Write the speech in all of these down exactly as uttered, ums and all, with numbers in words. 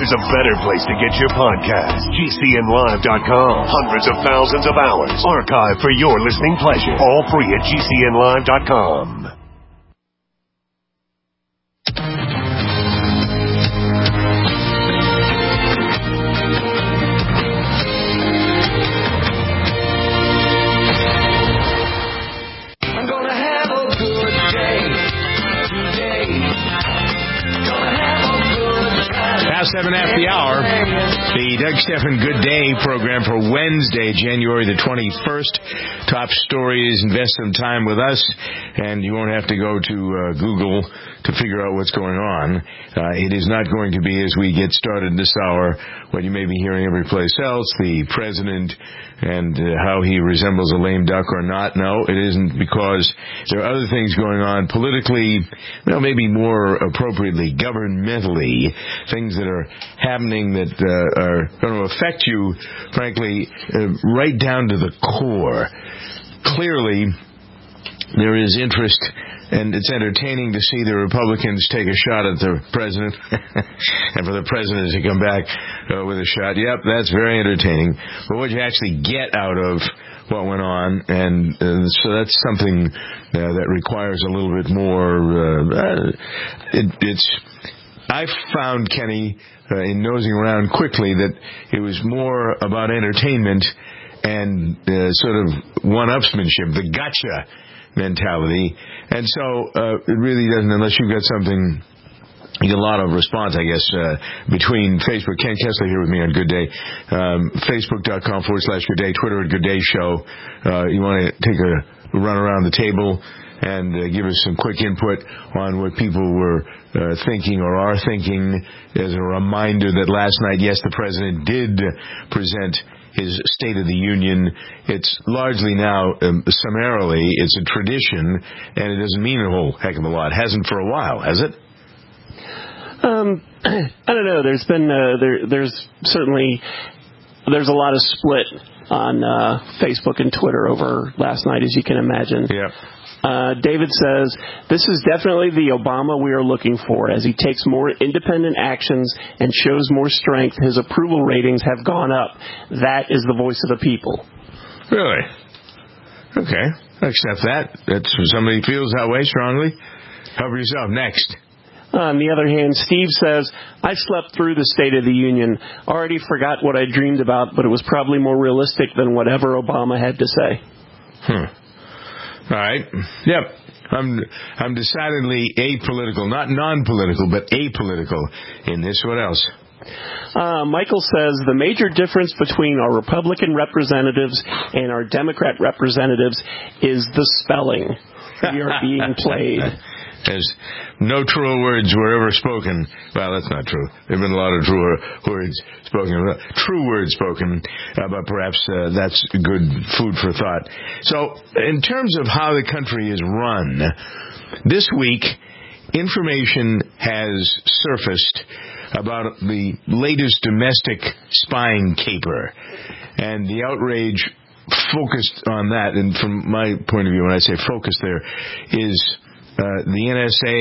there's a better place to get your podcast. G C N live dot com. Hundreds of thousands of hours archived for your listening pleasure. All free at G C N live dot com. Seven after the hour, the Doug Stephan Good Day program for Wednesday, January the twenty-first. Top stories, invest some time with us, and you won't have to go to uh, Google to figure out what's going on. Uh, it is not going to be, as we get started this hour, what you may be hearing every place else, the president and uh, how he resembles a lame duck or not. No, it isn't, because there are other things going on politically, well, maybe more appropriately, governmentally, things that are happening that uh, are going to affect you, frankly, uh, right down to the core. Clearly, there is interest, and it's entertaining to see the Republicans take a shot at the president, and for the president to come back uh, with a shot. Yep, that's very entertaining. But what you actually get out of what went on, and uh, so that's something uh, that requires a little bit more. Uh, it, it's. I found, Kenny, uh, in nosing around quickly, that it was more about entertainment and uh, sort of one-upsmanship, the gotcha mentality. And so uh, it really doesn't, unless you've got something, you get a lot of response, I guess, uh, between Facebook. Ken Kessler here with me on Good Day. Um, Facebook.com forward slash Good Day, Twitter at Good Day Show. Uh, you want to take a run around the table and uh, give us some quick input on what people were uh, thinking or are thinking, as a reminder that last night, yes, the president did present his State of the Union. It's largely now, um, summarily, it's a tradition, and it doesn't mean a whole heck of a lot. It hasn't for a while, has it? Um, I don't know. There's been, uh, there, there's certainly, there's a lot of split on uh, Facebook and Twitter over last night, as you can imagine. Yeah. Uh, David says, this is definitely the Obama we are looking for. As he takes more independent actions and shows more strength, his approval ratings have gone up. That is the voice of the people. Really? Okay. I accept that. That's somebody feels that way strongly. Help yourself. Next. On the other hand, Steve says, I slept through the State of the Union. Already forgot what I dreamed about, but it was probably more realistic than whatever Obama had to say. Hmm. All right. Yep. I'm I'm decidedly apolitical, not non-political, but apolitical in this. What else? Uh, Michael says the major difference between our Republican representatives and our Democrat representatives is the spelling. We are being played. There's no truer words were ever spoken. Well, that's not true. There have been a lot of truer words spoken. True words spoken, uh, but perhaps uh, that's good food for thought. So, in terms of how the country is run, this week, information has surfaced about the latest domestic spying caper, and the outrage focused on that. And from my point of view, when I say focused there, is Uh, the N S A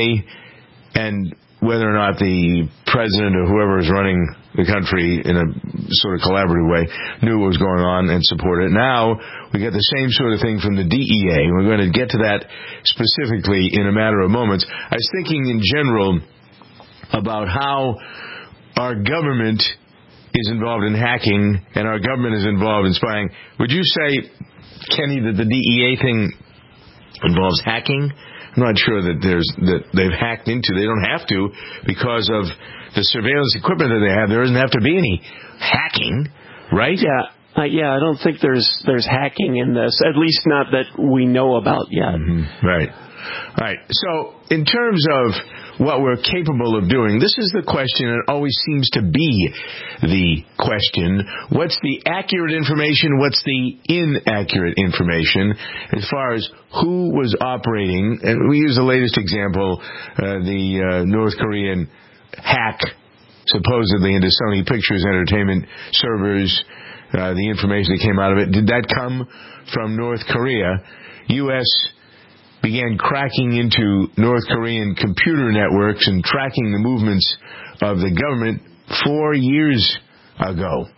and whether or not the president or whoever is running the country in a sort of collaborative way knew what was going on and supported it. Now we get the same sort of thing from the D E A. We're going to get to that specifically in a matter of moments. I was thinking in general about how our government is involved in hacking and our government is involved in spying. Would you say, Kenny, that the D E A thing involves hacking? I'm not sure that there's that they've hacked into. They don't have to because of the surveillance equipment that they have. There doesn't have to be any hacking, right? Yeah, uh, yeah. I don't think there's there's hacking in this. At least not that we know about yet. Mm-hmm. Right. All right. So, in terms of what we're capable of doing, this is the question, and it always seems to be the question. What's the accurate information? What's the inaccurate information as far as who was operating? And we use the latest example, uh, the uh, North Korean hack, supposedly into Sony Pictures Entertainment servers, uh, the information that came out of it. Did that come from North Korea? U S began cracking into North Korean computer networks and tracking the movements of the government four years ago.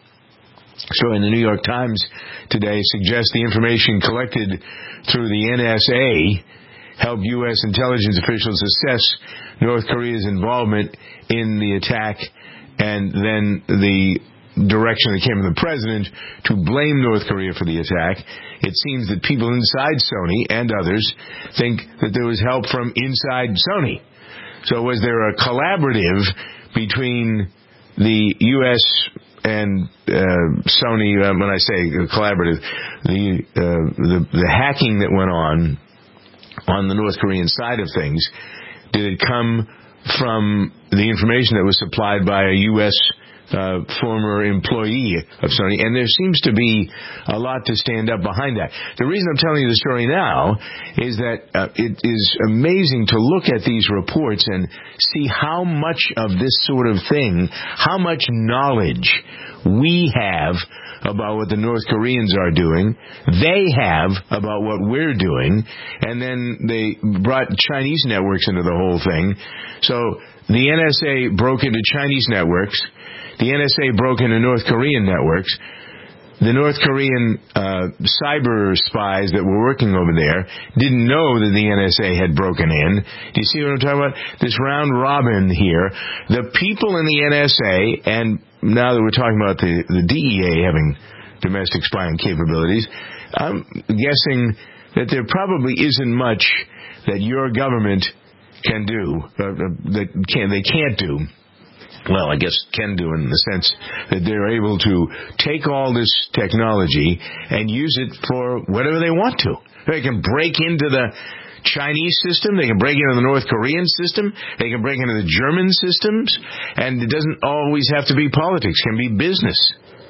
So in the New York Times today suggests the information collected through the N S A helped U S intelligence officials assess North Korea's involvement in the attack, and then the direction that came from the president to blame North Korea for the attack. It seems that people inside Sony and others think that there was help from inside Sony. So was there a collaborative between the U S and uh, Sony? Uh, when I say collaborative, the, uh, the the hacking that went on on the North Korean side of things, did it come from the information that was supplied by a U S Uh, former employee of Sony? And there seems to be a lot to stand up behind that. The reason I'm telling you the story now is that uh, it is amazing to look at these reports and see how much of this sort of thing, how much knowledge we have about what the North Koreans are doing, they have about what we're doing, and then they brought Chinese networks into the whole thing. So the N S A broke into Chinese networks. The N S A broke into North Korean networks. The North Korean uh, cyber spies that were working over there didn't know that the N S A had broken in. Do you see what I'm talking about? This round robin here. The people in the N S A, and now that we're talking about the, the D E A having domestic spying capabilities, I'm guessing that there probably isn't much that your government can do, uh, that can they can't do. Well, I guess can do in the sense that they're able to take all this technology and use it for whatever they want to. They can break into the Chinese system. They can break into the North Korean system. They can break into the German systems. And it doesn't always have to be politics. It can be business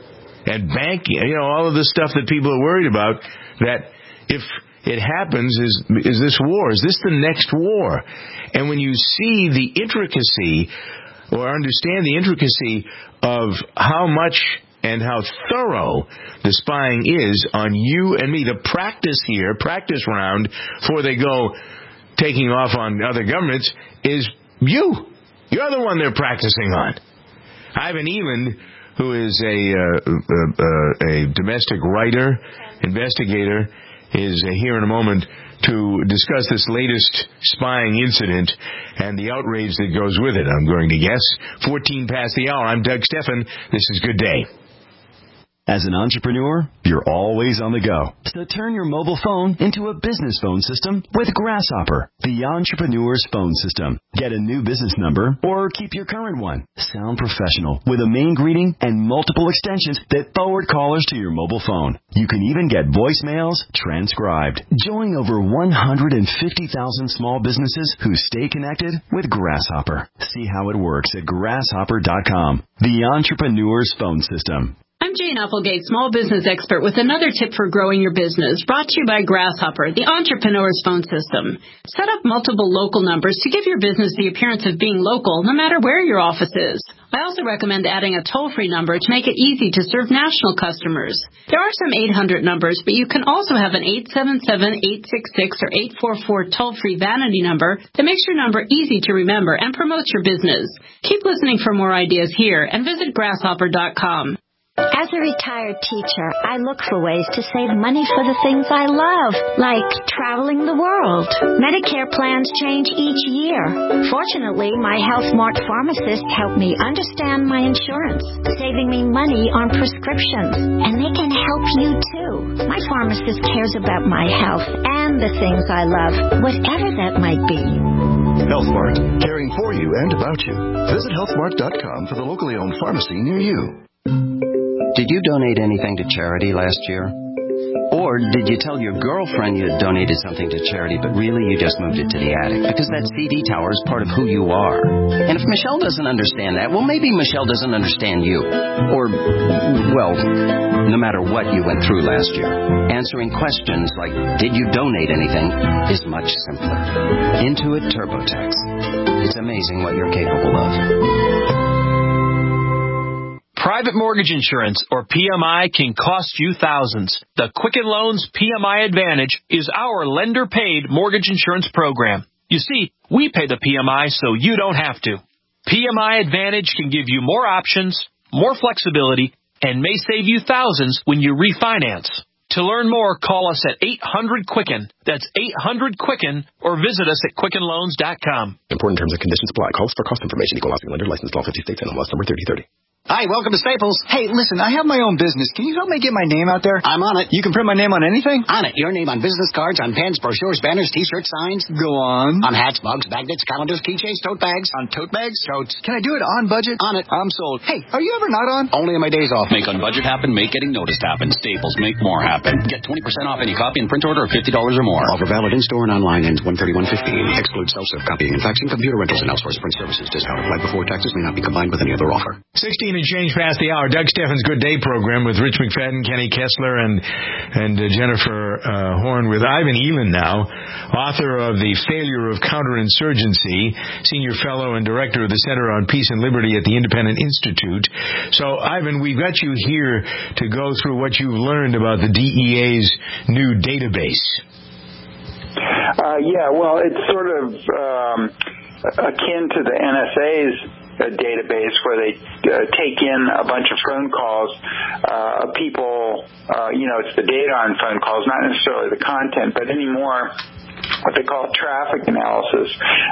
and banking. You know, all of the stuff that people are worried about, that if it happens, is is this war? Is this the next war? And when you see the intricacy, or understand the intricacy of how much and how thorough the spying is on you and me, the practice here, practice round, before they go taking off on other governments, is you. You're the one they're practicing on. Ivan Eland, who is a, uh, uh, a domestic writer, investigator, is uh, here in a moment to discuss this latest spying incident and the outrage that goes with it, I'm going to guess. fourteen past the hour. I'm Doug Stephan. This is Good Day. As an entrepreneur, you're always on the go. So turn your mobile phone into a business phone system with Grasshopper, the entrepreneur's phone system. Get a new business number or keep your current one. Sound professional with a main greeting and multiple extensions that forward callers to your mobile phone. You can even get voicemails transcribed. Join over one hundred fifty thousand small businesses who stay connected with Grasshopper. See how it works at grasshopper dot com, the entrepreneur's phone system. I'm Jane Applegate, small business expert, with another tip for growing your business, brought to you by Grasshopper, the entrepreneur's phone system. Set up multiple local numbers to give your business the appearance of being local, no matter where your office is. I also recommend adding a toll-free number to make it easy to serve national customers. There are some eight hundred numbers, but you can also have an eight seven seven, eight six six, or eight four four toll-free vanity number that makes your number easy to remember and promotes your business. Keep listening for more ideas here and visit grasshopper dot com. As a retired teacher, I look for ways to save money for the things I love, like traveling the world. Medicare plans change each year. Fortunately, my HealthMart pharmacist helped me understand my insurance, saving me money on prescriptions. And they can help you, too. My pharmacist cares about my health and the things I love, whatever that might be. HealthMart, caring for you and about you. Visit health mart dot com for the locally owned pharmacy near you. Did you donate anything to charity last year? Or did you tell your girlfriend you had donated something to charity, but really you just moved it to the attic? Because that C D tower is part of who you are. And if Michelle doesn't understand that, well, maybe Michelle doesn't understand you. Or, well, no matter what you went through last year, answering questions like, did you donate anything, is much simpler. Intuit TurboTax. It's amazing what you're capable of. Private mortgage insurance, or P M I, can cost you thousands. The Quicken Loans P M I Advantage is our lender-paid mortgage insurance program. You see, we pay the P M I so you don't have to. P M I Advantage can give you more options, more flexibility, and may save you thousands when you refinance. To learn more, call us at eight hundred Quicken. That's eight hundred Quicken, or visit us at quicken loans dot com. Important terms and conditions apply. Calls for cost information. Equal housing lender. Licensed in all fifty states. N M L S number thirty thirty. Hi, welcome to Staples. Hey, listen, I have my own business. Can you help me get my name out there? I'm on it. You can print my name on anything? On it. Your name on business cards, on pens, brochures, banners, T-shirts, signs. Go on. On hats, mugs, magnets, calendars, keychains, tote bags. On tote bags? Totes. Can I do it on budget? On it. I'm sold. Hey, are you ever not on? Only on my days off. Make on budget happen, make getting noticed happen. Staples, make more happen. Get twenty percent off any copy and print order of fifty dollars or more. Offer valid in-store and online. Ends one thirty-one fifteen. Excludes self-serve copying and faxing, computer rentals, and outsourced print services. Discount applied before taxes. May not be combined with any other offer. sixteen and change past the hour. Doug Steffens' Good Day program with Rich McFadden, Kenny Kessler, and and uh, Jennifer uh, Horn with Ivan Elin now, author of The Failure of Counterinsurgency, senior fellow and director of the Center on Peace and Liberty at the Independent Institute. So, Ivan, we've got you here to go through what you've learned about the D E A's new database. Uh, yeah, well, it's sort of um, akin to the N S A's a database where they uh, take in a bunch of phone calls. Uh, people, uh, you know, it's the data on phone calls, not necessarily the content, but anymore what they call traffic analysis.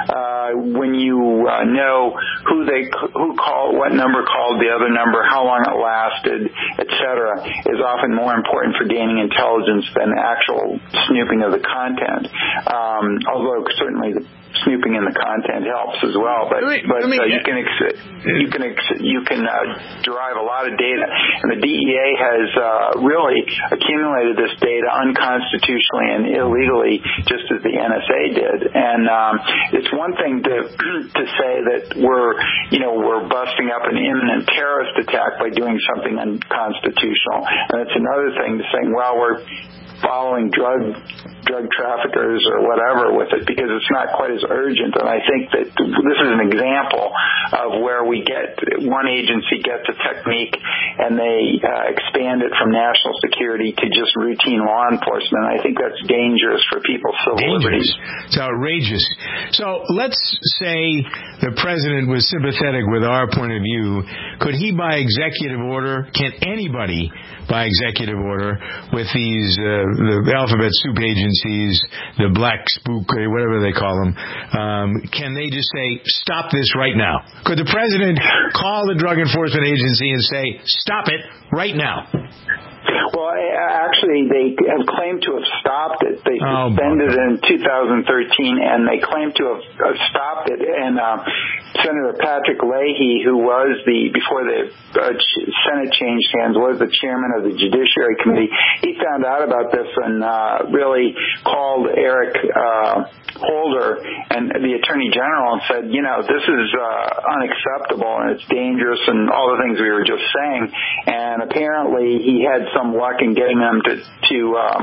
Uh, when you uh, know who they who called, what number called the other number, how long it lasted, et cetera, is often more important for gaining intelligence than actual snooping of the content. Um, although certainly the snooping in the content helps as well, but me, but me, uh, you can ex- you can ex- you can uh, derive a lot of data, and the D E A has uh, really accumulated this data unconstitutionally and illegally, just as the N S A did. And um, it's one thing to to say that we're you know we're busting up an imminent terrorist attack by doing something unconstitutional, and it's another thing to saying, well, we're following drug drug traffickers or whatever with it, because it's not quite as urgent. And I think that this is an example of where we get one agency gets a technique and they uh, expand it from national security to just routine law enforcement. I think that's dangerous for people's civil liberties. It's outrageous. So let's say the president was sympathetic with our point of view. Could he, by executive order, can anybody by executive order with these uh, the alphabet soup agencies, the black spook, whatever they call them, um, can they just say, stop this right now? Could the president call the Drug Enforcement Agency and say, stop it right now? Well, actually, they have claimed to have stopped it. They suspended oh, it in two thousand thirteen, and they claim to have stopped it. And uh, Senator Patrick Leahy, who was the, before the uh, Senate changed hands, was the chairman of the Judiciary Committee, he found out about this and uh, really called Eric uh, Holder and the Attorney General and said, you know, this is uh, unacceptable and it's dangerous and all the things we were just saying. And apparently he had some luck in getting them to, to um,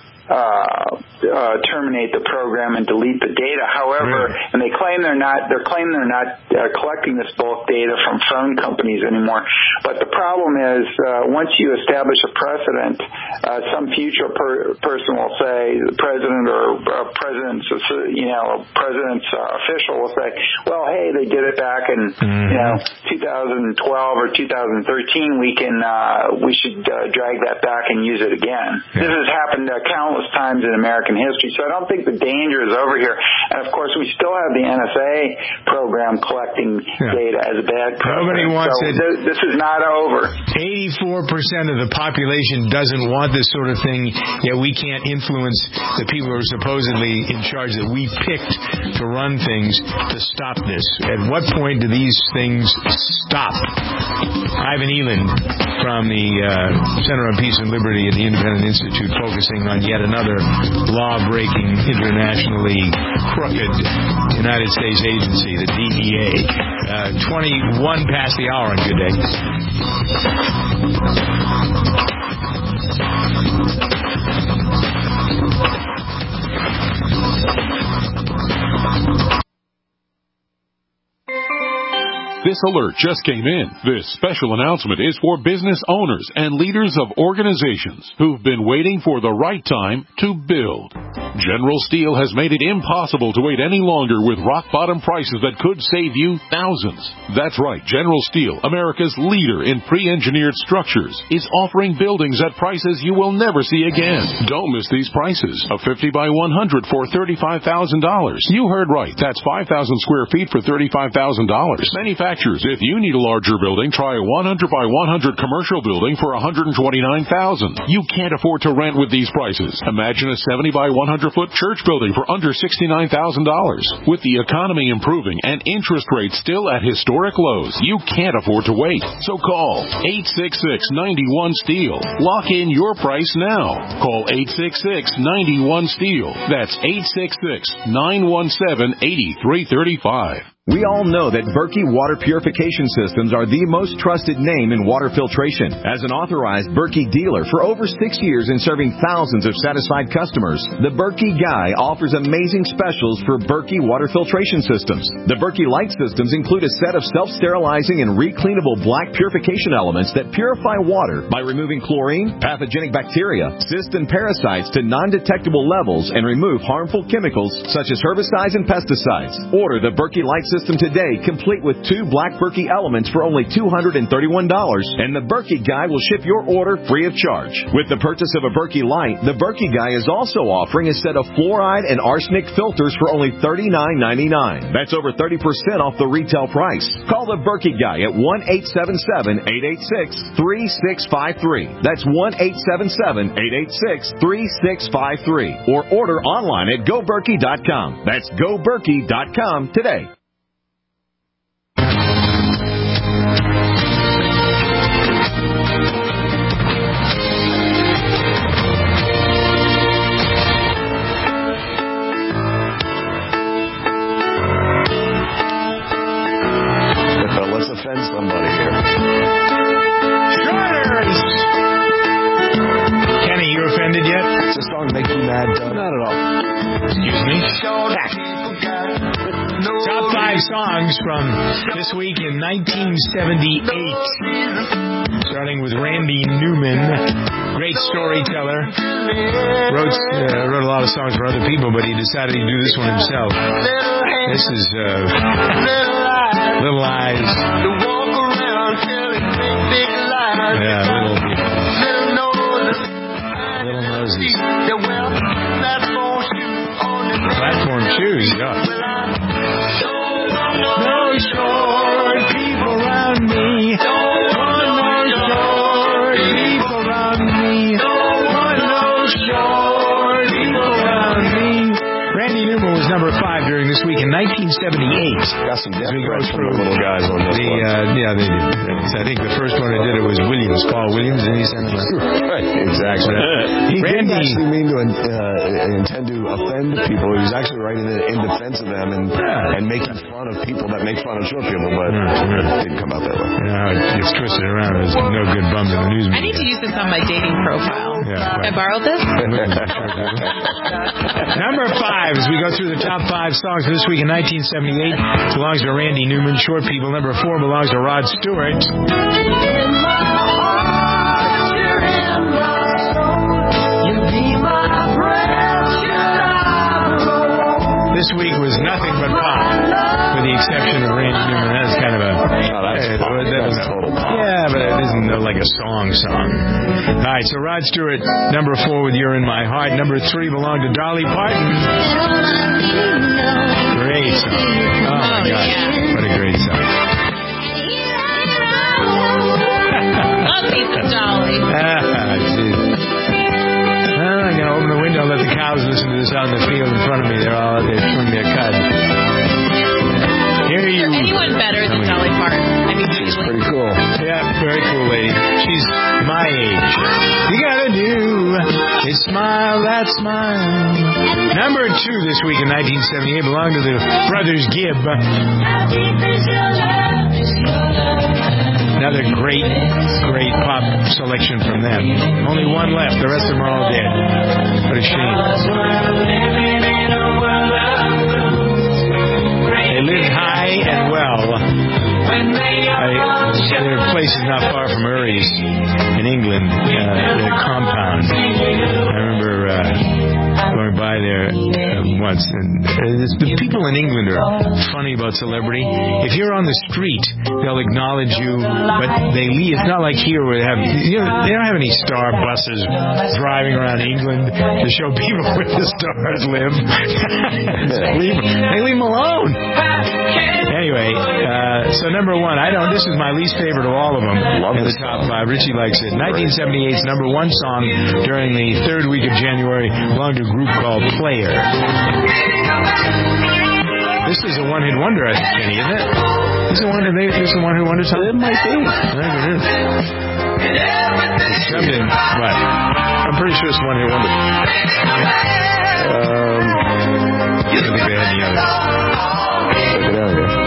uh, uh, terminate the program and delete the data. However, right. and they claim they're not, they're claiming they're not uh, collecting this bulk data from phone companies anymore. But the problem is, uh, once you establish a precedent, uh, some future per- person will say, the president or uh, president's, you know, president's uh, official will say, well, hey, they did it back in, mm-hmm. you know, two thousand twelve or two thousand thirteen. We can, uh, we should uh, drag that back and use it again. Yeah. This has happened uh, countless times in American history, so I don't think the danger is over here. And of course, we still have the N S A program collecting yeah. data as a bad program. Nobody wants so it. Th- this is not over. eighty-four percent of the population doesn't want this sort of thing, yet we can't influence the people who are supposedly in charge that we picked to run things to stop this. At what point do these things stop? Ivan Elin from the uh, Center on Peace and Liberty at the Independent Institute, focusing on yet another law-breaking, internationally crooked United States agency, the D E A. Uh, twenty-one past the hour on Good Day. This alert just came in. This special announcement is for business owners and leaders of organizations who've been waiting for the right time to build. General Steel has made it impossible to wait any longer with rock-bottom prices that could save you thousands. That's right, General Steel, America's leader in pre-engineered structures, is offering buildings at prices you will never see again. Don't miss these prices. A fifty by one hundred for thirty-five thousand dollars. You heard right. That's five thousand square feet for thirty-five thousand dollars. Manufacturers, if you need a larger building, try a one hundred by one hundred commercial building for one hundred twenty-nine thousand dollars. You can't afford to rent with these prices. Imagine a seventy by one hundred foot church building for under sixty-nine thousand dollars. With the economy improving and interest rates still at historic lows, you can't afford to wait. So call eight six six, nine one, STEEL. Lock in your price now. Call eight six six, nine one, STEEL. That's eight six six, nine one seven, eight three three five. We all know that Berkey Water Purification Systems are the most trusted name in water filtration. As an authorized Berkey dealer for over six years and serving thousands of satisfied customers, the Berkey Guy offers amazing specials for Berkey Water Filtration Systems. The Berkey Light Systems include a set of self-sterilizing and recleanable black purification elements that purify water by removing chlorine, pathogenic bacteria, cysts, and parasites to non-detectable levels and remove harmful chemicals such as herbicides and pesticides. Order the Berkey Light System today, complete with two black Berkey elements for only two hundred thirty-one dollars, and the Berkey Guy will ship your order free of charge. With the purchase of a Berkey Light, the Berkey Guy is also offering a set of fluoride and arsenic filters for only thirty-nine ninety-nine. That's over thirty percent off the retail price. Call the Berkey Guy at one eight seven seven, eight eight six, three six five three. That's one eight seven seven, eight eight six, three six five three. Or order online at go berkey dot com. That's go berkey dot com today. Let's offend somebody here. Shorters! Kenny, you offended yet? Does this song make you mad, Doug? Not at all. Excuse me? Top five songs from this week in nineteen seventy-eight. Starting with Randy Newman, great storyteller. Wrote, uh, wrote a lot of songs for other people, but he decided he'd do this one himself. This is uh, Little Eyes. Yeah, little people. Little noses. Platform shoes, yeah. No short people around me. Don't want no short people around me. Don't want no short people around me. Randy Newman was number five during this week in nineteen seventy-eight. Got some as we go through little guys on this the, one. uh, yeah, they did. I think the first one that did it was Williams, Paul Williams, and he sent him a... Right, exactly. He Randy, didn't actually mean to uh, intend to offend people. He was actually writing it in defense of them and yeah. and making fun of people that make fun of short people, but yeah, yeah. it didn't come out that way. No, it gets twisted around. There's no good bums in the news media. I need to use this on my dating profile. Yeah, Can I borrow this? Number five, as we go through the top five songs for this week in nineteen seventy-eight, belongs to Randy Newman, Short People. Number four belongs to Rod Stewart. This week was nothing but pop, with the exception of Randy Newman. That's kind of a... Oh, that's uh, pop. that That's total pop. Yeah, but it isn't uh, like a song song. All right, so Rod Stewart, number four with You're in My Heart. Number three belonged to Dolly Parton. Great song. Oh, my gosh. Yeah. What a great song. Love me some Dolly. Ah, geez. Well, I'm going to open the window and let the cows listen to this out in the field in front of me. They're all out there chewing their cud. Here you... Is there anyone better than Dolly Parton? I mean, She's really. pretty cool. Yeah, very cool lady. She's my age. You gotta do is smile that smile. Number two this week in nineteen seventy-eight belonged to the Brothers Gibb. Another great, great pop selection from them. Only one left. The rest of them are all dead. What a shame. They lived high and well. I, their place is not far from Urry's in England, uh, their compound. I remember uh, going by there uh, once. And uh, the people in England are funny about celebrity. If you're on the street, they'll acknowledge you, but they leave. It's not like here where they have, you know, they don't have any star buses driving around England to show people where the stars live. leave, they leave them alone. Anyway, uh, so number one, I don't, this is my least favorite of all of them. Love in the top five. Richie likes it. nineteen seventy-eight's number one song during the third week of January belonged to a group called Player. This is a one-hit wonder, I think, Kenny, isn't it? This is a one. This is a one-hit wonder song. It might be. I think it is. It's coming in. What? I'm pretty sure it's a one-hit wonder. Um, I don't think they had any others. Check it out here.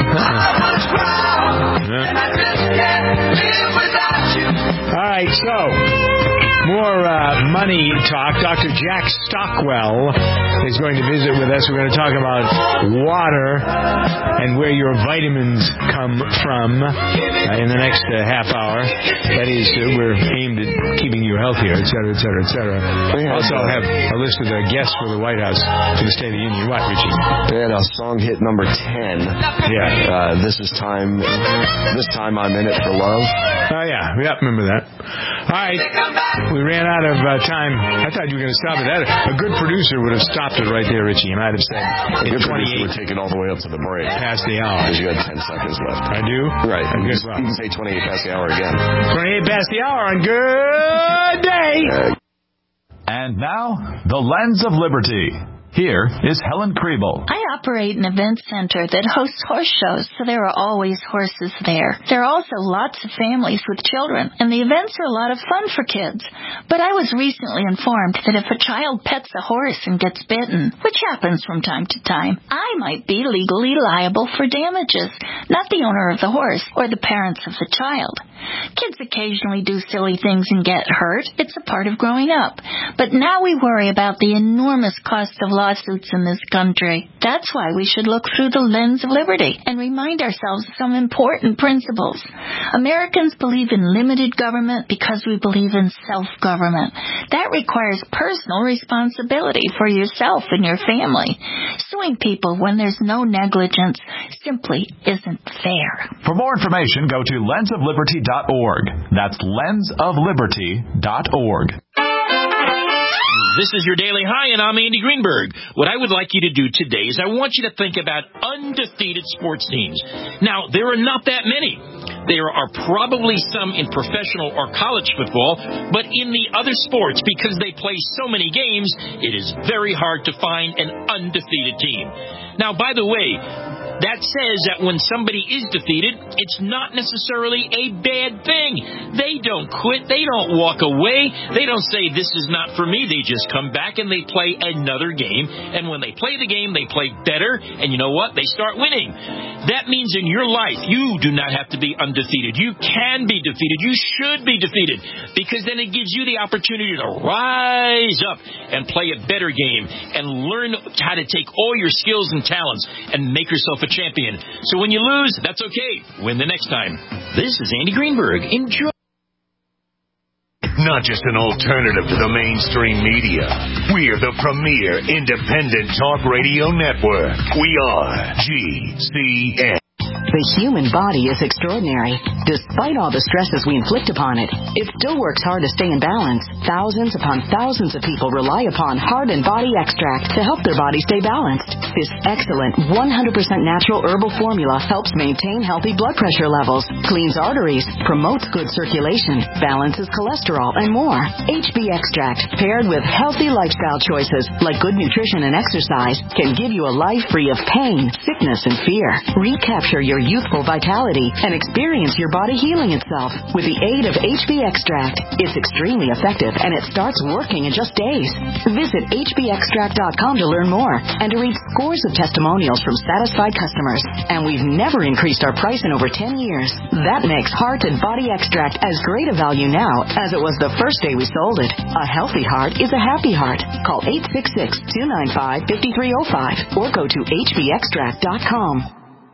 All right, so more uh, money talk. Doctor Jack Stockwell is going to visit with us. We're going to talk about water and where your vitamins come from uh, in the next uh, half hour. That is, uh, we're aimed at keeping you healthier, et cetera, et cetera, et cetera. Also, I'll have a list of the guests for the White House for the State of the Union. What, Richie? They had a song hit number ten. Yeah. Uh, this is time. This time I'm in it for love. Oh, yeah. Yeah, remember that. All right. We ran out of uh, time. I thought you were going to stop it. That, a good producer would have stopped it right there, Richie. He might have said a good producer would take it all the way up to the break. Past the hour. Because you had ten seconds left. I do? Right. I guess you, you can say twenty-eight past the hour again. twenty-eight past the hour on Good Day. Uh, and now, the Lens of Liberty. Here is Helen Kriebel. I operate an event center that hosts horse shows, so there are always horses there. There are also lots of families with children, and the events are a lot of fun for kids. But I was recently informed that if a child pets a horse and gets bitten, which happens from time to time, I might be legally liable for damages, not the owner of the horse or the parents of the child. Kids occasionally do silly things and get hurt. It's a part of growing up. But now we worry about the enormous cost of lawsuits in this country. That's why we should look through the lens of liberty and remind ourselves of some important principles. Americans believe in limited government because we believe in self-government. That requires personal responsibility for yourself and your family. Suing people when there's no negligence simply isn't fair. For more information, go to lens of liberty dot org. That's lens of liberty dot org. This is your Daily High, and I'm Andy Greenberg. What I would like you to do today is I want you to think about undefeated sports teams. Now, there are not that many. There are probably some in professional or college football, but in the other sports, because they play so many games, it is very hard to find an undefeated team. Now, by the way, that says that when somebody is defeated, it's not necessarily a bad thing. They don't quit. They don't walk away. They don't say, this is not for me. They just come back and they play another game. And when they play the game, they play better. And you know what? They start winning. That means in your life, you do not have to be undefeated. You can be defeated. You should be defeated. Because then it gives you the opportunity to rise up and play a better game and learn how to take all your skills and talents and make yourself a champion. So when you lose, that's okay. Win the next time. This is Andy Greenberg. Enjoy. Not just an alternative to the mainstream media. We're the premier independent talk radio network. We are G C N. The human body is extraordinary. Despite all the stresses we inflict upon it, it still works hard to stay in balance. Thousands upon thousands of people rely upon Heart and Body Extract to help their body stay balanced. This excellent one hundred percent natural herbal formula helps maintain healthy blood pressure levels, cleans arteries, promotes good circulation, balances cholesterol, and more. H B Extract, paired with healthy lifestyle choices like good nutrition and exercise, can give you a life free of pain, sickness, and fear. Recapture your youthful vitality and experience your body healing itself with the aid of H B Extract. It's extremely effective and it starts working in just days. Visit H B extract dot com to learn more and to read scores of testimonials from satisfied customers. And we've never increased our price in over ten years. That makes Heart and Body Extract as great a value now as it was the first day we sold it. A healthy heart is a happy heart. Call eight six six, two nine five, five three zero five or go to H B extract dot com.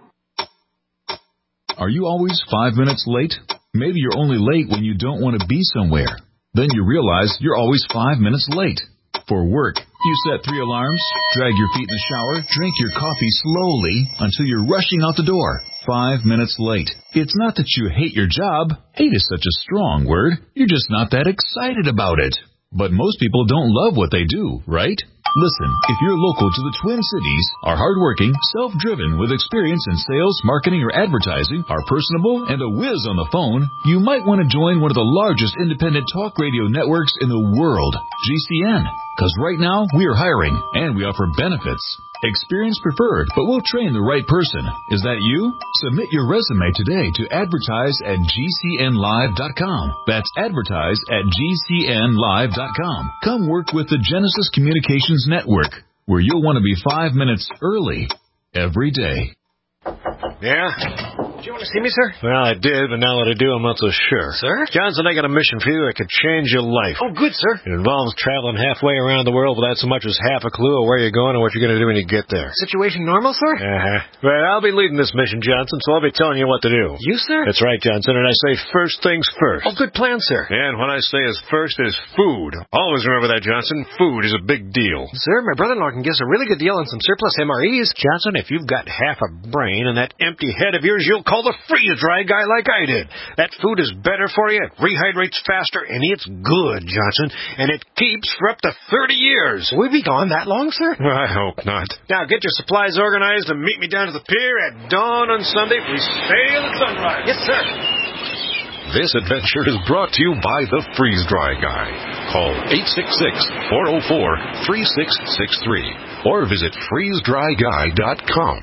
Are you always five minutes late? Maybe you're only late when you don't want to be somewhere. Then you realize you're always five minutes late. For work, You set three alarms, drag your feet in the shower, drink your coffee slowly until you're rushing out the door. Five minutes late. It's not that you hate your job. Hate is such a strong word. You're just not that excited about it. But most people don't love what they do, right? Listen, if you're local to the Twin Cities, are hardworking, self-driven, with experience in sales, marketing, or advertising, are personable, and a whiz on the phone, you might want to join one of the largest independent talk radio networks in the world, G C N. Because right now, we are hiring, and we offer benefits. Experience preferred, but we'll train the right person. Is that you? Submit your resume today to advertise at G C N live dot com. That's advertise at G C N live dot com. Come work with the Genesis Communications Network, where you'll want to be five minutes early every day. Yeah? Did you want to see me, sir? Well, I did, but now that I do, I'm not so sure. Sir? Johnson, I got a mission for you that could change your life. Oh, good, sir. It involves traveling halfway around the world without so much as half a clue of where you're going and what you're going to do when you get there. Situation normal, sir? Uh-huh. Well, I'll be leading this mission, Johnson, so I'll be telling you what to do. You, sir? That's right, Johnson, and I say first things first. Oh, good plan, sir. And what I say is first is food. Always remember that, Johnson. Food is a big deal. Sir, my brother-in-law can give us a really good deal on some surplus M R Es. Johnson, if you've got half a brain and that empty head of yours, you'll call the freeze-dry guy like I did. That food is better for you, it rehydrates faster, and it's good, Johnson, and it keeps for up to thirty years. Will we be gone that long, sir? I hope not. Now, get your supplies organized and meet me down to the pier at dawn on Sunday. We sail at sunrise. Yes, sir. This adventure is brought to you by the Freeze-Dry Guy. Call eight six six, four oh four, three six six three or visit freeze dry guy dot com.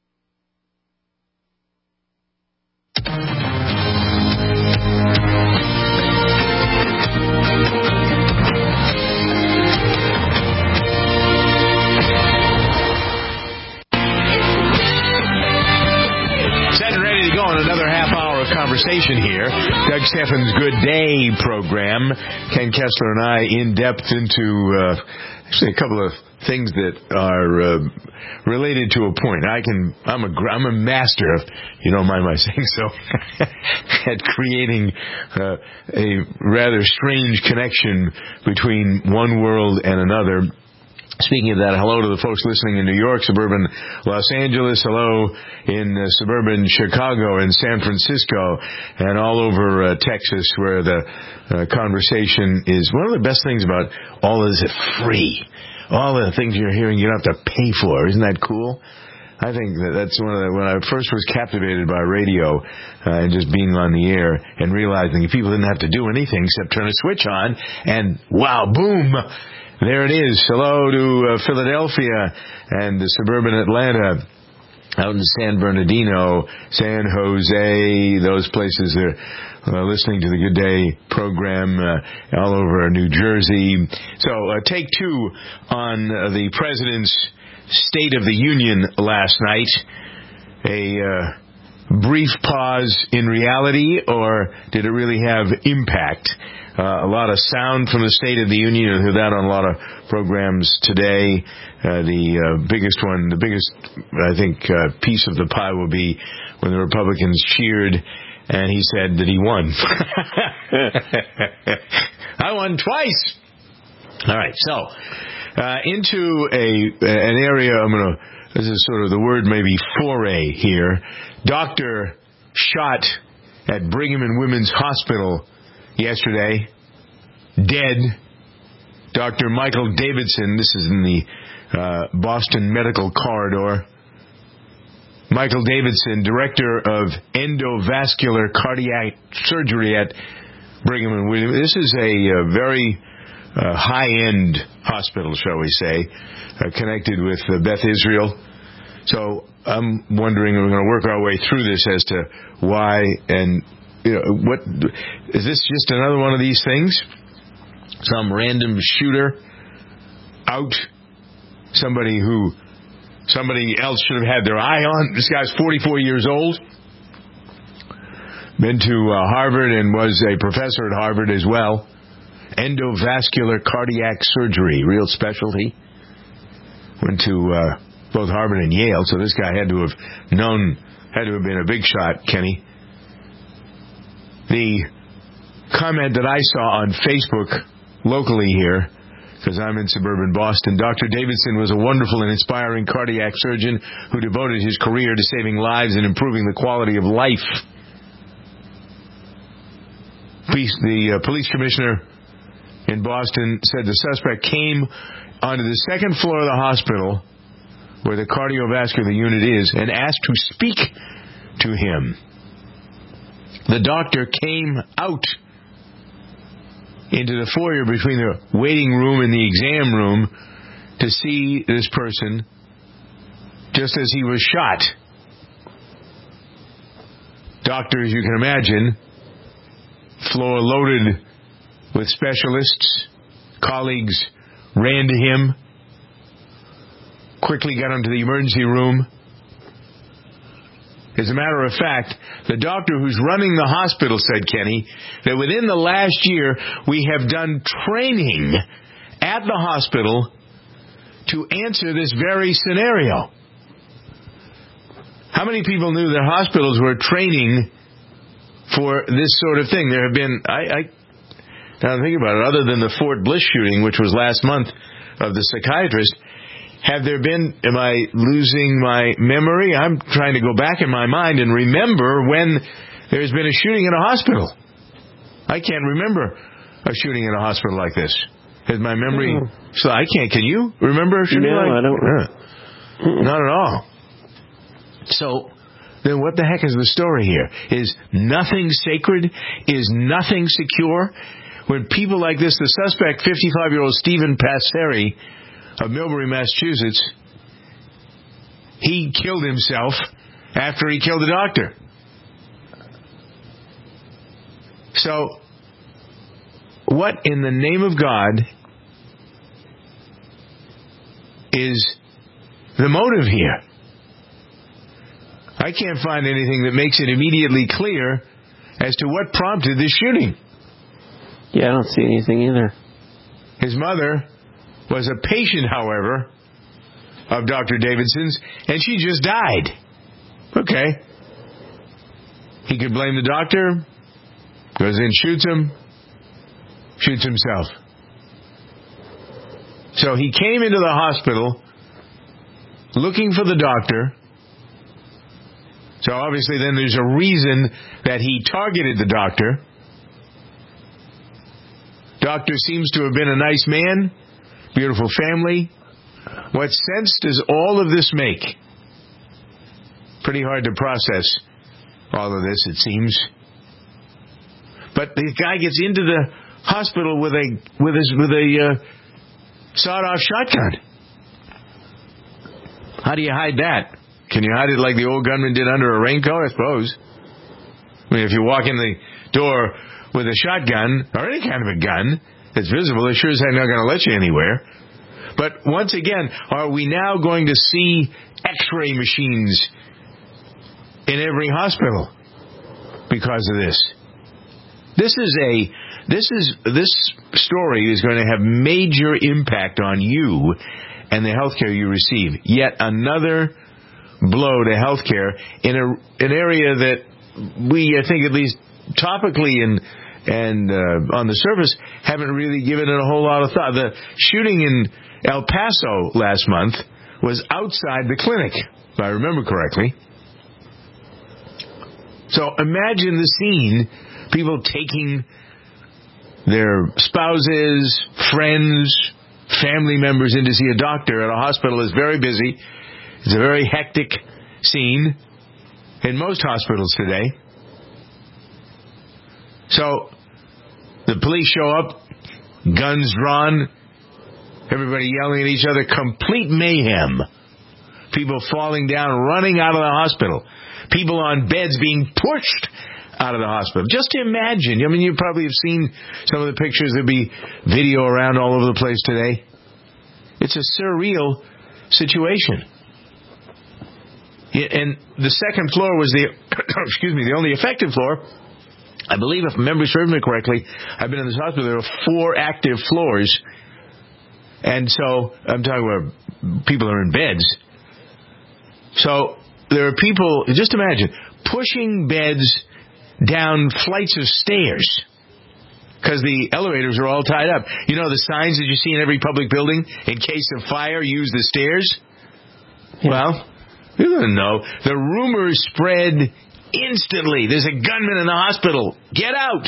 Set and ready to go on another half hour of conversation here. Doug Steffen's Good Day program. Ken Kessler and I in depth into uh, actually a couple of things that are uh, related to a point. I can, I'm a, I'm a master of, you don't mind my saying so, at creating uh, a rather strange connection between one world and another. Speaking of that, hello to the folks listening in New York, suburban Los Angeles, hello in uh, suburban Chicago and San Francisco, and all over uh, Texas, where the uh, conversation is one of the best things about all of this is free. All the things you're hearing you don't have to pay for. Isn't that cool? I think that that's one of the, when I first was captivated by radio uh, and just being on the air and realizing people didn't have to do anything except turn a switch on and wow, boom, there it is. Hello to uh, Philadelphia and the suburban Atlanta, out in San Bernardino, San Jose, those places are uh, listening to the Good Day program, uh, all over New Jersey. So uh, take two on uh, the President's State of the Union last night. A uh, brief pause in reality, or did it really have impact? Uh, a lot of sound from the State of the Union. You'll hear that on a lot of programs today. Uh, the uh, biggest one, the biggest, I think, uh, piece of the pie will be when the Republicans cheered and he said that he won. I won twice. All right, so uh, into a an area I'm going to, this is sort of the word maybe foray here. Doctor shot at Brigham and Women's Hospital yesterday, dead. Doctor Michael Davidson, this is in the uh, Boston Medical Corridor. Michael Davidson, Director of Endovascular Cardiac Surgery at Brigham and Women's. This is a, a very uh, high-end hospital, shall we say, uh, connected with uh, Beth Israel. So I'm wondering, we're going to work our way through this as to why and you know, what is this just another one of these things? Some random shooter out, somebody who somebody else should have had their eye on. This guy's forty-four years old, been to uh, Harvard and was a professor at Harvard as well. Endovascular cardiac surgery, real specialty. Went to uh, both Harvard and Yale, so this guy had to have known, had to have been a big shot, Kenny. The comment that I saw on Facebook locally here because I'm in suburban Boston. Doctor Davidson was a wonderful and inspiring cardiac surgeon who devoted his career to saving lives and improving the quality of life. Police, the uh, police commissioner in Boston said the suspect came onto the second floor of the hospital where the cardiovascular unit is and asked to speak to him. The doctor came out into the foyer between the waiting room and the exam room to see this person just as he was shot. Doctor, as you can imagine, floor loaded with specialists, colleagues ran to him, quickly got him to the emergency room. As a matter of fact, the doctor who's running the hospital said, Kenny, that within the last year we have done training at the hospital to answer this very scenario. How many people knew that hospitals were training for this sort of thing? There have been, I, I now think about it, other than the Fort Bliss shooting, which was last month, of the psychiatrist, have there been, am I losing my memory? I'm trying to go back in my mind and remember when there's been a shooting in a hospital. I can't remember a shooting in a hospital like this. Has my memory... Mm. So I can't. Can you remember a shooting no, like I don't. Yeah. Not at all. So... then what the heck is the story here? Is nothing sacred? Is nothing secure? When people like this, the suspect, fifty-five-year-old Stephen Passeri of Millbury, Massachusetts, he killed himself after he killed the doctor. So, what in the name of God is the motive here? I can't find anything that makes it immediately clear as to what prompted this shooting. Yeah, I don't see anything either. His mother was a patient, however, of Doctor Davidson's, and she just died. Okay. He could blame the doctor, goes in, shoots him, shoots himself. So he came into the hospital looking for the doctor. So obviously then there's a reason that he targeted the doctor. Doctor seems to have been a nice man, beautiful family. What sense does all of this make? Pretty hard to process all of this, it seems. But the guy gets into the hospital with a with his with a uh, sawed-off shotgun. How do you hide that? Can you hide it like the old gunman did under a raincoat, I suppose? I mean, if you walk in the door with a shotgun, or any kind of a gun that's visible, they sure as heck not going to let you anywhere. But once again, are we now going to see X-ray machines in every hospital because of this? This is a this is this story is going to have major impact on you and the healthcare you receive. Yet another blow to healthcare in a an area that we, I think, at least topically and and uh, on the surface, haven't really given it a whole lot of thought. The shooting in El Paso last month was outside the clinic, if I remember correctly. So imagine the scene: people taking their spouses, friends, family members in to see a doctor at a hospital that's very busy. It's a very hectic scene in most hospitals today. So the police show up, guns drawn, everybody yelling at each other, complete mayhem. People falling down, running out of the hospital. People on beds being pushed out of the hospital. Just imagine. I mean, you probably have seen some of the pictures. There'll be video around all over the place today. It's a surreal situation. And the second floor was the, excuse me, the only effective floor. I believe, if memory serves me correctly, I've been in this hospital, there are four active floors. And so, I'm talking about people are in beds. So, there are people, just imagine, pushing beds down flights of stairs. Because because the elevators are all tied up. You know the signs that you see in every public building? In case of fire, use the stairs? Yeah. Well, you don't know. The rumors spread instantly. There's a gunman in the hospital. Get out!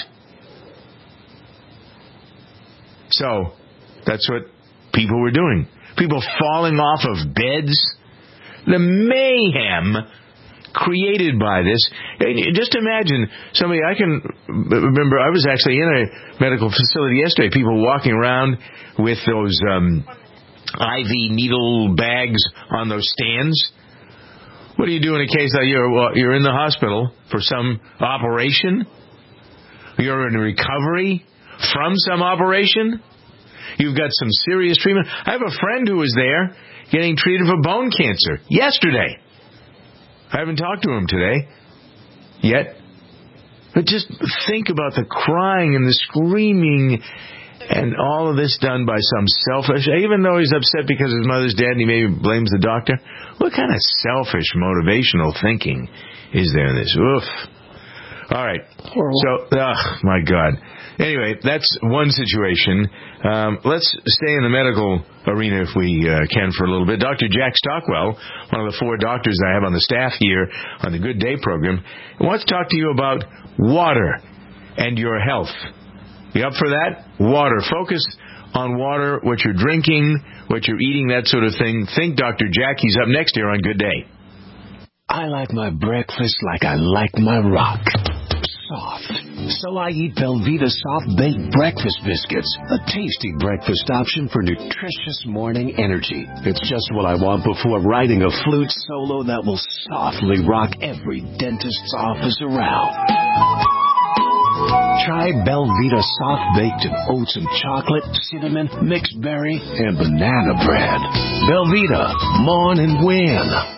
So, that's what people were doing. People falling off of beds. The mayhem created by this. Just imagine somebody, I can remember, I was actually in a medical facility yesterday, people walking around with those um, I V needle bags on those stands. What do you do in a case that you're, well, you're in the hospital for some operation? You're in recovery from some operation? You've got some serious treatment. I have a friend who was there getting treated for bone cancer yesterday. I haven't talked to him today yet. But just think about the crying and the screaming and all of this done by some selfish, even though he's upset because his mother's dead and he maybe blames the doctor. What kind of selfish motivational thinking is there in this? Oof. All right. So, ugh, my God. Anyway, that's one situation. Um, let's stay in the medical arena if we uh, can for a little bit. Doctor Jack Stockwell, one of the four doctors I have on the staff here on the Good Day program, wants to talk to you about water and your health. You up for that? Water. Focus on water, what you're drinking, what you're eating, that sort of thing. Think Doctor Jack. He's up next here on Good Day. I like my breakfast like I like my rock. Soft. So I eat Belvita Soft Baked Breakfast Biscuits, a tasty breakfast option for nutritious morning energy. It's just what I want before writing a flute solo that will softly rock every dentist's office around. Try Belvita Soft Baked in oats and chocolate, cinnamon, mixed berry, and banana bread. Belvita, mourn and win.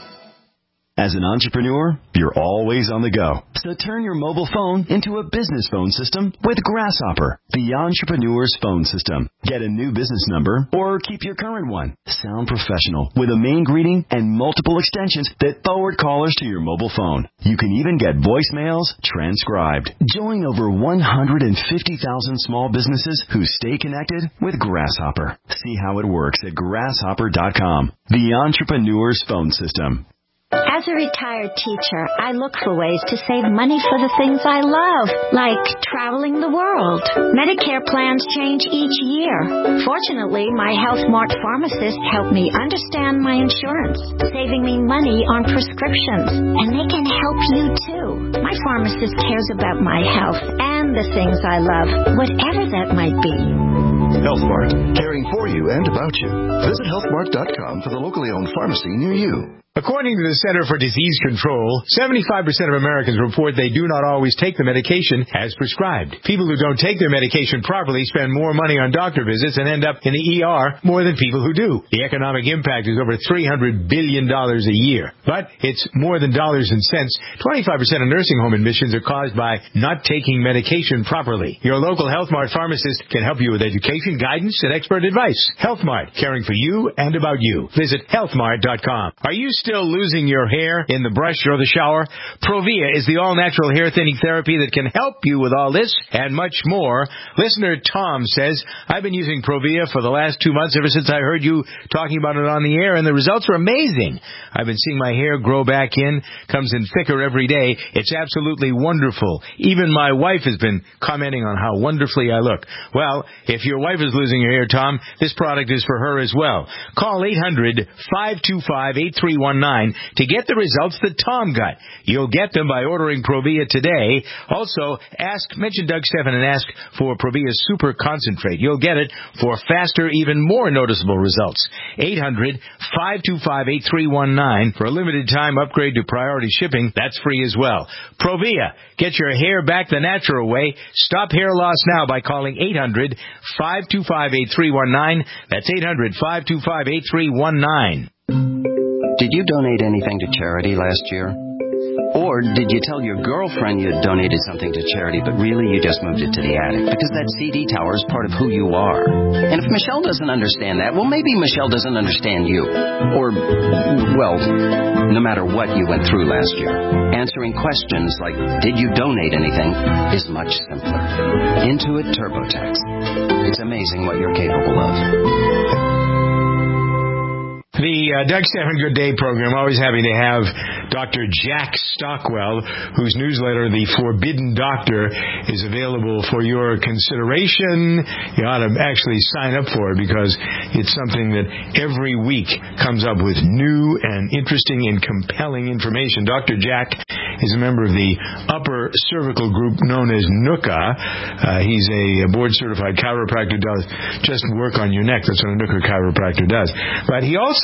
As an entrepreneur, you're always on the go. So turn your mobile phone into a business phone system with Grasshopper, the entrepreneur's phone system. Get a new business number or keep your current one. Sound professional with a main greeting and multiple extensions that forward callers to your mobile phone. You can even get voicemails transcribed. Join over one hundred fifty thousand small businesses who stay connected with Grasshopper. See how it works at grasshopper dot com, the entrepreneur's phone system. As a retired teacher, I look for ways to save money for the things I love, like traveling the world. Medicare plans change each year. Fortunately, my HealthMart pharmacist helped me understand my insurance, saving me money on prescriptions. And they can help you, too. My pharmacist cares about my health and the things I love, whatever that might be. HealthMart, caring for you and about you. Visit health mart dot com for the locally owned pharmacy near you. According to the Center for Disease Control, seventy-five percent of Americans report they do not always take the medication as prescribed. People who don't take their medication properly spend more money on doctor visits and end up in the E R more than people who do. The economic impact is over three hundred billion dollars a year. But it's more than dollars and cents. twenty-five percent of nursing home admissions are caused by not taking medication properly. Your local HealthMart pharmacist can help you with education, guidance, and expert advice. HealthMart, caring for you and about you. Visit health mart dot com. Are you still losing your hair in the brush or the shower? Provia is the all-natural hair thinning therapy that can help you with all this and much more. Listener Tom says, I've been using Provia for the last two months ever since I heard you talking about it on the air, and the results are amazing. I've been seeing my hair grow back in, comes in thicker every day. It's absolutely wonderful. Even my wife has been commenting on how wonderfully I look. Well, if your wife is losing her hair, Tom, this product is for her as well. Call eight hundred, five two five, eight three one nine to get the results that Tom got. You'll get them by ordering Provia today. Also, ask, mention Doug Stephan and ask for Provia Super Concentrate. You'll get it for faster, even more noticeable results. eight hundred, five two five, eight three one nine. For a limited time upgrade to priority shipping, that's free as well. Provia, get your hair back the natural way. Stop hair loss now by calling eight hundred, five two five, eight three one nine. That's eight hundred, five two five, eight three one nine. Did you donate anything to charity last year? Or did you tell your girlfriend you had donated something to charity, but really you just moved it to the attic? Because that C D tower is part of who you are. And if Michelle doesn't understand that, well, maybe Michelle doesn't understand you. Or, well, no matter what you went through last year, answering questions like, did you donate anything, is much simpler. Intuit TurboTax. It's amazing what you're capable of. The uh, Doug Stephan Good Day program, always happy to have Doctor Jack Stockwell, whose newsletter, The Forbidden Doctor, is available for your consideration. You ought to actually sign up for it because it's something that every week comes up with new and interesting and compelling information. Doctor Jack is a member of the upper cervical group known as N U C A. Uh, he's a board-certified chiropractor, does just work on your neck. That's what a N U C A chiropractor does. But he also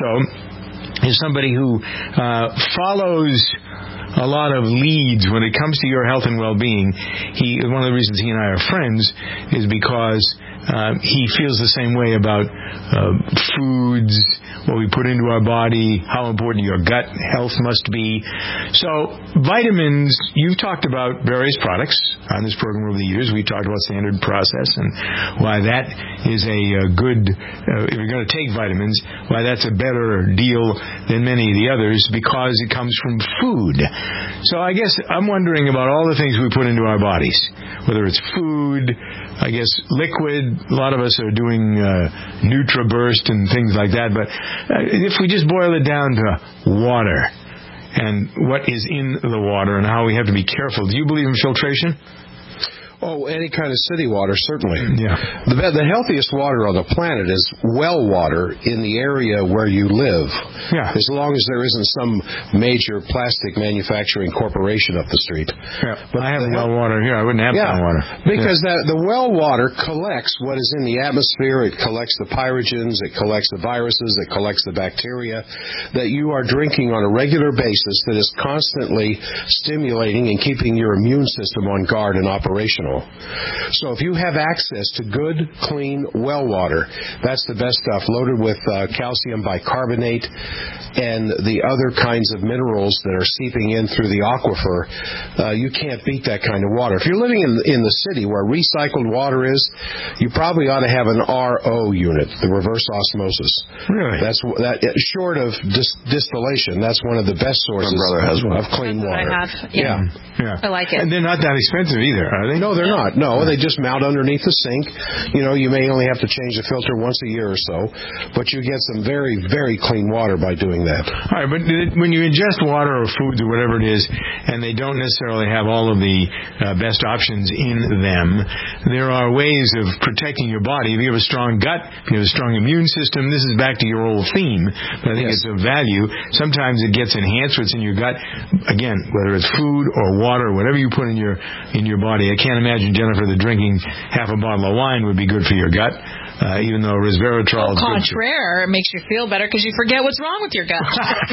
is somebody who uh, follows a lot of leads when it comes to your health and well-being. He one of the reasons he and I are friends is because uh, he feels the same way about uh, foods, what we put into our body, how important your gut health must be. So vitamins, you've talked about various products on this program over the years. We've talked about Standard Process and why that is a, a good, uh, if you're going to take vitamins, why that's a better deal than many of the others because it comes from food. So I guess I'm wondering about all the things we put into our bodies, whether it's food, I guess liquid. A lot of us are doing uh, NutriBurst and things like that, but uh, if we just boil it down to water and what is in the water and how we have to be careful. Do you believe in filtration? Oh, any kind of city water, certainly. Yeah. The, the healthiest water on the planet is well water in the area where you live. Yeah. As long as there isn't some major plastic manufacturing corporation up the street. Yeah. But I have well water here. I wouldn't have yeah, well water. Because yeah. that, the well water collects what is in the atmosphere. It collects the pyrogens. It collects the viruses. It collects the bacteria that you are drinking on a regular basis that is constantly stimulating and keeping your immune system on guard and operational. So if you have access to good, clean well water, that's the best stuff, loaded with uh, calcium bicarbonate and the other kinds of minerals that are seeping in through the aquifer. Uh, you can't beat that kind of water. If you're living in, in the city where recycled water is, you probably ought to have an R O unit, the reverse osmosis. Really? That's that. Short of dis- distillation, that's one of the best sources My brother has one. of clean That's water. what I have. Yeah. Yeah. yeah. I like it. And they're not that expensive either, are they? No, they're not. No, they just mount underneath the sink. You know, you may only have to change the filter once a year or so, but you get some very, very clean water by doing that. All right, but when you ingest water or foods or whatever it is, and they don't necessarily have all of the uh, best options in them, there are ways of protecting your body. If you have a strong gut, if you have a strong immune system, this is back to your old theme, but I think yes. it's of value. Sometimes it gets enhanced what's in your gut. Again, whether it's food or water, whatever you put in your in your body. I can't imagine, Jennifer, that drinking half a bottle of wine would be good for your gut, uh, even though resveratrol... Au contraire, it makes you feel better because you forget what's wrong with your gut.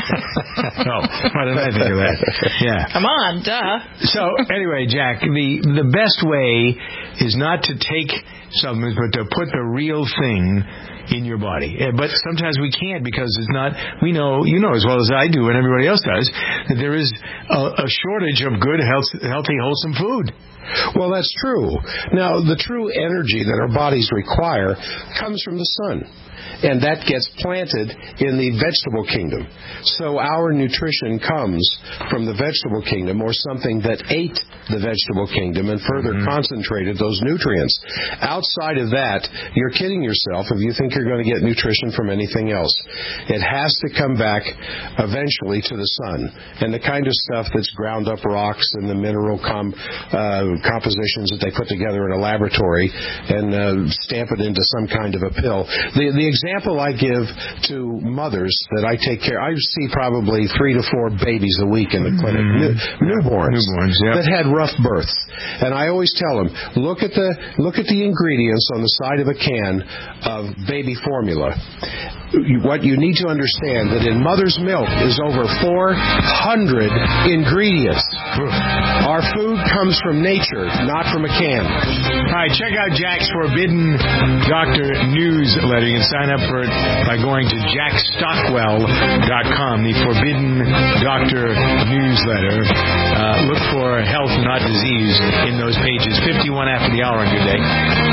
Oh, why didn't I think of that? Yeah. Come on, duh. So, anyway, Jack, the, the best way is not to take supplements, but to put the real thing in your body. But sometimes we can't because it's not, we know, you know as well as I do and everybody else does, that there is a, a shortage of good, health, healthy, wholesome food. Well, that's true. Now, the true energy that our bodies require comes from the sun. And that gets planted in the vegetable kingdom. So our nutrition comes from the vegetable kingdom, or something that ate the vegetable kingdom and further mm-hmm. concentrated those nutrients. Outside of that, you're kidding yourself if you think you're going to get nutrition from anything else. It has to come back eventually to the sun. And the kind of stuff that's ground up rocks and the mineral com, uh, compositions that they put together in a laboratory and uh, stamp it into some kind of a pill. The, the example I give to mothers that I take care, I see probably three to four babies a week in the clinic, New, newborns, newborns yep. that had rough births, and I always tell them, look at the look at the ingredients on the side of a can of baby formula. What you need to understand that in mother's milk is over four hundred ingredients. Our food comes from nature, not from a can. All right, check out Jack's Forbidden Doctor newsletter. You can sign up for it by going to jack stockwell dot com, the Forbidden Doctor newsletter. Uh, look for health, not disease, in those pages. fifty-one after the hour on Good Day.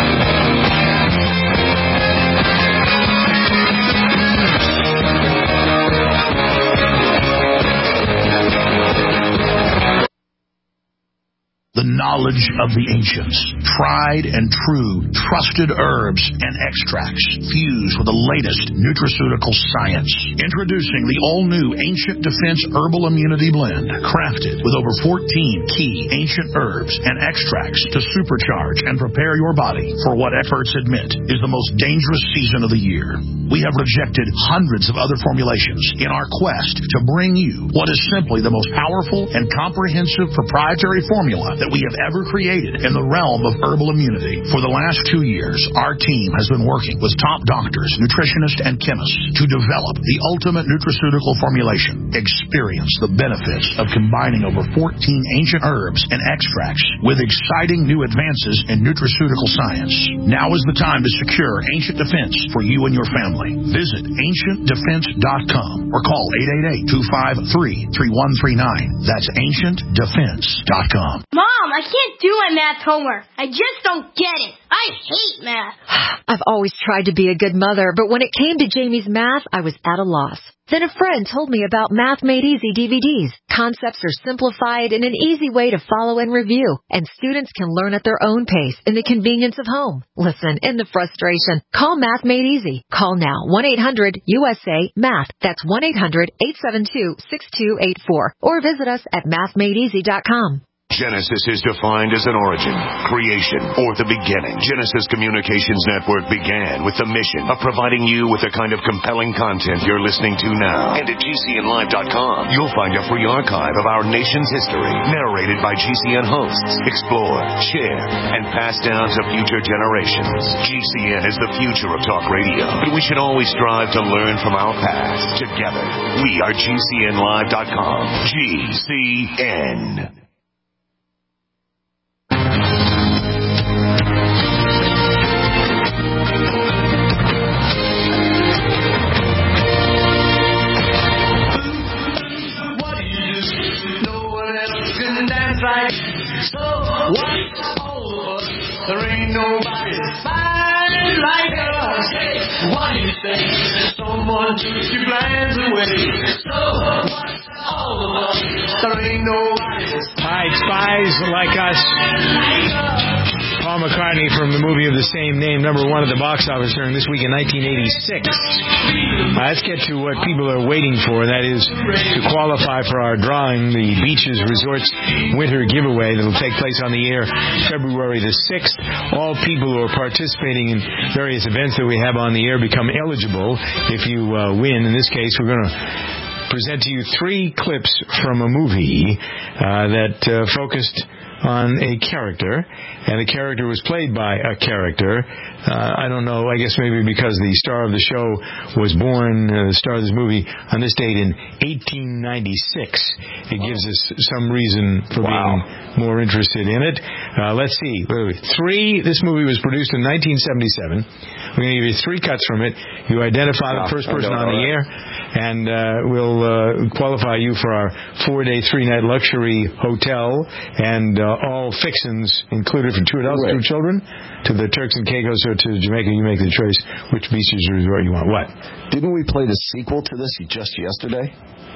The knowledge of the ancients, tried and true, trusted herbs and extracts fused with the latest nutraceutical science. Introducing the all-new Ancient Defense Herbal Immunity Blend, crafted with over fourteen key ancient herbs and extracts to supercharge and prepare your body for what experts admit is the most dangerous season of the year. We have rejected hundreds of other formulations in our quest to bring you what is simply the most powerful and comprehensive proprietary formula that we have ever created in the realm of herbal immunity. For the last two years, our team has been working with top doctors, nutritionists, and chemists to develop the ultimate nutraceutical formulation. Experience the benefits of combining over fourteen ancient herbs and extracts with exciting new advances in nutraceutical science. Now is the time to secure Ancient Defense for you and your family. Visit ancient defense dot com or call eight eight eight, two five three, three one three nine. That's ancient defense dot com. Mom, I can't do my math homework. I just don't get it. I hate math. I've always tried to be a good mother, but when it came to Jamie's math, I was at a loss. Then a friend told me about Math Made Easy D V Ds. Concepts are simplified in an easy way to follow and review, and students can learn at their own pace in the convenience of home. Listen, in the frustration, call Math Made Easy. Call now, one eight hundred U S A MATH. That's one eight hundred, eight seven two, six two eight four. Or visit us at math made easy dot com. Genesis is defined as an origin, creation, or the beginning. Genesis Communications Network began with the mission of providing you with the kind of compelling content you're listening to now. And at G C N live dot com, you'll find a free archive of our nation's history, narrated by G C N hosts, explored, shared, and passed down to future generations. G C N is the future of talk radio, but we should always strive to learn from our past. Together, we are G C N live dot com. G C N. Right. So what's all of us? There ain't nobody fine like us. What do you say? Someone took your plans away. So what's all of us? There ain't nobody. Hi, spies like us. Paul McCartney from the movie of the same name, number one at the box office during this week in nineteen eighty-six. Uh, let's get to what people are waiting for, and that is to qualify for our drawing, the Beaches Resorts Winter Giveaway that will take place on the air February the sixth. All people who are participating in various events that we have on the air become eligible if you uh, win. In this case, we're going to present to you three clips from a movie uh, that uh, focused on a character, and the character was played by a character. Uh, I don't know, I guess maybe because the star of the show was born, uh, the star of this movie, on this date in eighteen ninety-six. It gives us some reason for wow. being more interested in it. Uh, let's see. Three, this movie was produced in nineteen seventy-seven. We're going to give you three cuts from it. You identify the first person on the air, and uh, we'll uh, qualify you for our four-day, three-night luxury hotel, and uh, all fixins included for two adults, two children, to the Turks and Caicos or to Jamaica. You make the choice which beaches resort you want. What? Didn't we play the sequel to this just yesterday?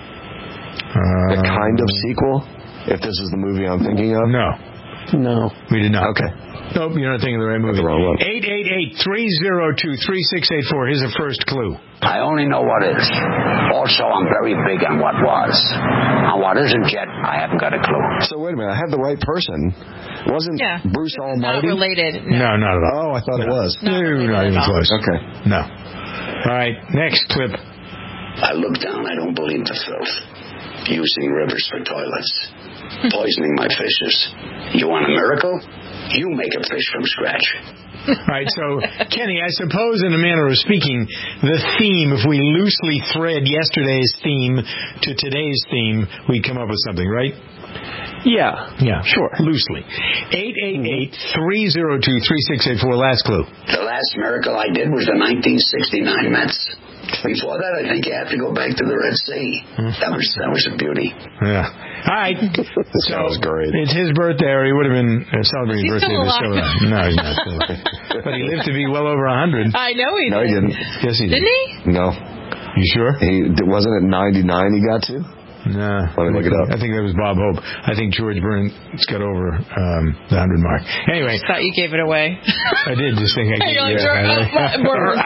Uh, the kind of sequel? If this is the movie I'm thinking of? No. No. We did not. Okay. Nope, you're not thinking of the right movie. The wrong one. eight eight eight, three oh two, three six eight four. Here's a first clue. I only know what is. Also, I'm very big on what was. On what isn't yet, I haven't got a clue. So wait a minute, I have the right person. Wasn't yeah. Bruce Almighty? Not related. No, no not at all. Oh, I thought no. it was. No, not even close. Okay. No. All right, next clip. I look down, I don't believe the filth. Using rivers for toilets. Poisoning my fishes. You want a miracle? You make a fish from scratch. All right, so, Kenny, I suppose in a manner of speaking, the theme, if we loosely thread yesterday's theme to today's theme, we come up with something, right? Yeah. Yeah. Sure. Loosely. eight eight eight, three oh two, three six eight four, last clue. The last miracle I did was the nineteen sixty-nine Mets. Before that, I think you have to go back to the Red Sea. That was that was a beauty. Yeah. All right. That was great. It's his birthday, or he would have been uh, celebrating He's birthday. still if he's alive. No, he's not. Still alive. But he lived to be well over one hundred. I know he No, did. he didn't. Yes, he did. Didn't he? No. You sure? He wasn't it ninety-nine he got to? No. Let me look it up. I think that was Bob Hope. I think George Burns got over um, the one hundred mark. Anyway. I thought you gave it away. I did just think I gave You're like, it uh, away.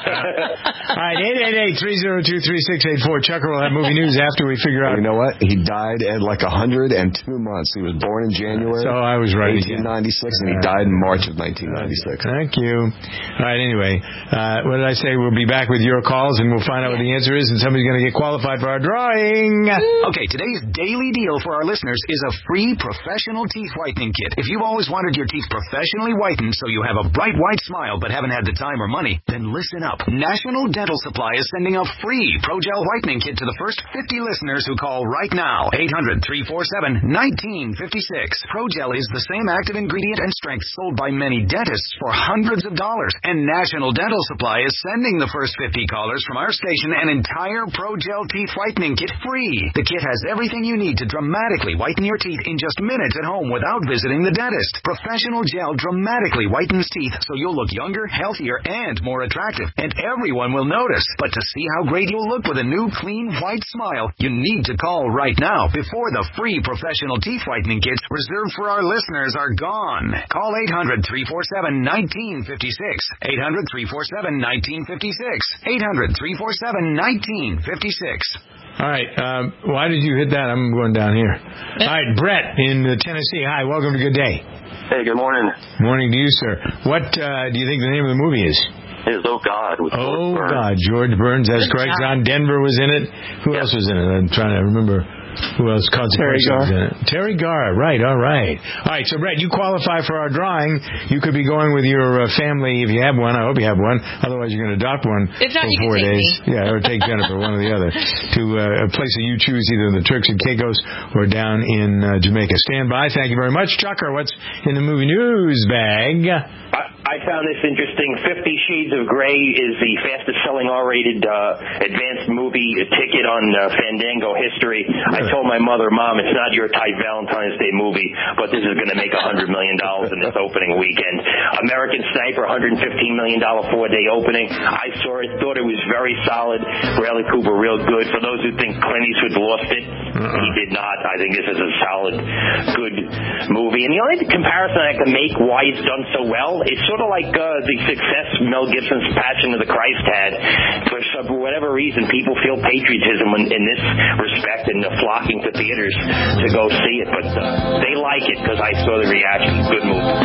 All right, eight eight eight, three oh two, three six eight four. Chucker will have movie news after we figure out. You know what? He died at like one hundred two months. He was born in January. So I was right eighteen ninety-six, and he died in March of nineteen ninety-six. Thank you. All right, anyway, uh, what did I say? We'll be back with your calls, and we'll find out what the answer is, and somebody's going to get qualified for our drawing. Okay, today's daily deal for our listeners is a free professional teeth whitening kit. If you've always wanted your teeth professionally whitened so you have a bright white smile but haven't had the time or money, then listen up. National Dental Supply is sending a free Pro-Gel whitening kit to the first fifty listeners who call right now. eight hundred, three four seven, one nine five six. Pro-Gel is the same active ingredient and strength sold by many dentists for hundreds of dollars. And National Dental Supply is sending the first fifty callers from our station an entire Pro-Gel teeth whitening kit free. The kit has everything you need to dramatically whiten your teeth in just minutes at home without visiting the dentist. Professional gel dramatically whitens teeth so you'll look younger, healthier, and more attractive. And everyone will notice. But to see how great you'll look with a new, clean, white smile, you need to call right now before the free professional teeth whitening kits reserved for our listeners are gone. Call eight hundred, three four seven, one nine five six. eight hundred, three four seven, one nine five six. eight hundred, three four seven, one nine five six. All right. Um, why did you hit that? I'm going down here. All right, Brett in uh, Tennessee. Hi, welcome to Good Day. Hey, good morning. Morning to you, sir. What uh, do you think the name of the movie is? It is Oh God with Oh George Burns. God, George Burns. That's Good correct. job. John Denver was in it. Who else was in it? I'm trying to remember. Who else? Terry Was Garr. in it. Terry Garr. Right. All right. All right. So, Brett, you qualify for our drawing. You could be going with your uh, family if you have one. I hope you have one. Otherwise, you're going to adopt one If not, for you can four take days. me. Yeah, or take Jennifer, one or the other, to uh, a place that you choose, either in the Turks and Caicos or down in uh, Jamaica. Stand by. Thank you very much, Chucker. What's in the movie news bag? I, I found this interesting. Fifty Shades of Grey is the fastest-selling R-rated uh, advanced movie ticket on uh, Fandango history. I told my mother, Mom, it's not your type Valentine's Day movie, but this is going to make one hundred million dollars in this opening weekend. American Sniper, one hundred fifteen million dollars four-day opening. I saw it, thought it was very solid. Bradley Cooper, real good. For those who think Clint Eastwood lost it, uh-uh. he did not. I think this is a solid, good movie. And the only comparison I can make why it's done so well, it's sort of like uh, the success Mel Gibson's Passion of the Christ had. For some, whatever reason, people feel patriotism in, in this respect and they're flocking to theaters to go see it. But uh, they like it because I saw the reaction. Good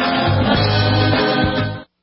movie.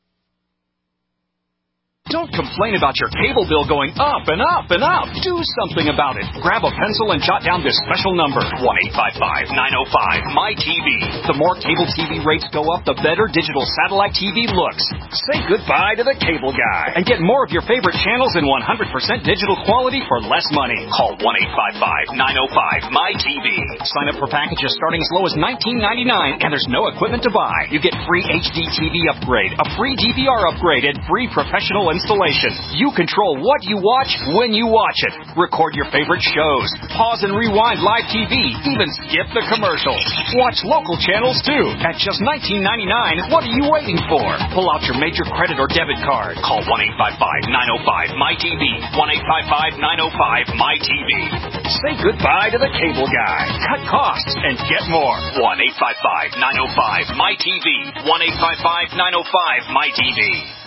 Don't complain about your cable bill going up and up and up. Do something about it. Grab a pencil and jot down this special number, one eight five five, nine oh five, M Y T V. The more cable T V rates go up, the better digital satellite T V looks. Say goodbye to the cable guy and get more of your favorite channels in one hundred percent digital quality for less money. Call one eight five five, nine oh five, M Y T V. Sign up for packages starting as low as nineteen ninety-nine, and there's no equipment to buy. You get free H D T V upgrade, a free D V R upgrade, and free professional installation. You control what you watch when you watch it. Record your favorite shows. Pause and rewind live T V. Even skip the commercials. Watch local channels too. At just nineteen ninety-nine, what are you waiting for? Pull out your major credit or debit card. Call one eight five five, nine oh five, M Y T V. one eight five five, nine oh five, M Y T V. Say goodbye to the cable guy. Cut costs and get more. one eight five five, nine oh five, M Y T V. one eight five five, nine oh five, M Y T V.